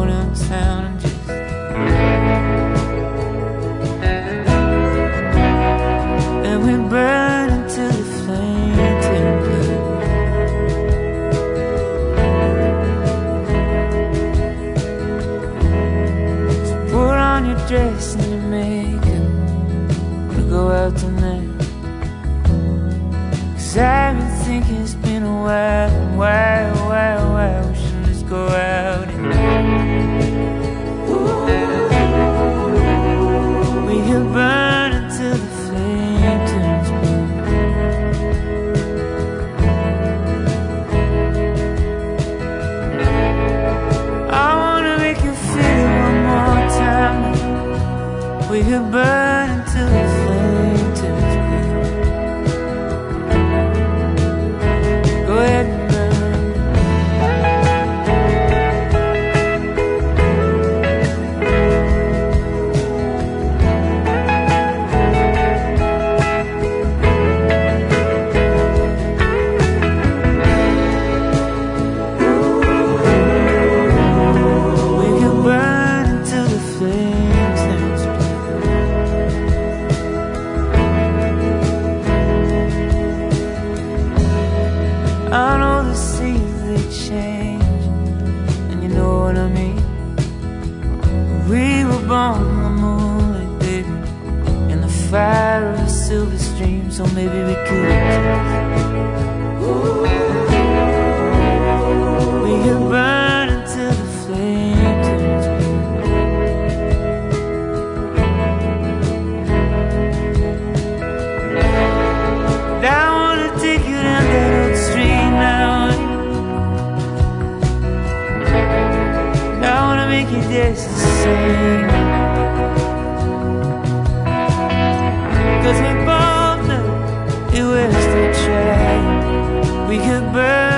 downtown and just and we burn until the flame turn blue. So put on your dress and your makeup, we'll go out tonight. 'Cause I've been thinking it's been a while, we should just go out and we can burn until the flame turns blue. I wanna make you feel it one more time. We can burn until the flame turns blue. Go ahead and I know the seas, they change, and you know what I mean. We were born in the moonlight, baby, in the fire of a silver stream. So maybe we could we could burn until the flame turns blue. And I wanna take you down that old street now. I wanna make you dance the same. 'Cause we both know it was to try. We could burn